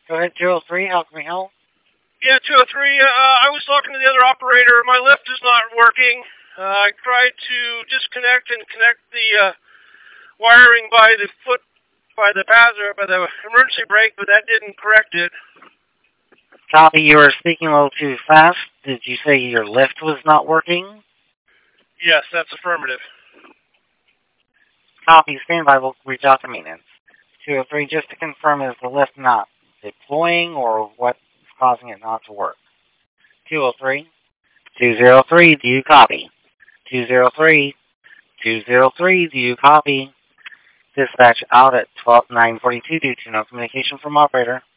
Go ahead, 203. How can we help? Yeah, 203. I was talking to the other operator. My lift is not working. I tried to disconnect and connect the wiring by the by the emergency brake, but that didn't correct it. Copy, you were speaking a little too fast. Did you say your lift was not working? Yes, that's affirmative. Copy, stand by. We'll reach out to maintenance. 203, just to confirm, is the lift not deploying or what's causing it not to work? 203. 203, do you copy? 203. 203, do you copy? Dispatch out at 9:42 due to no communication from operator.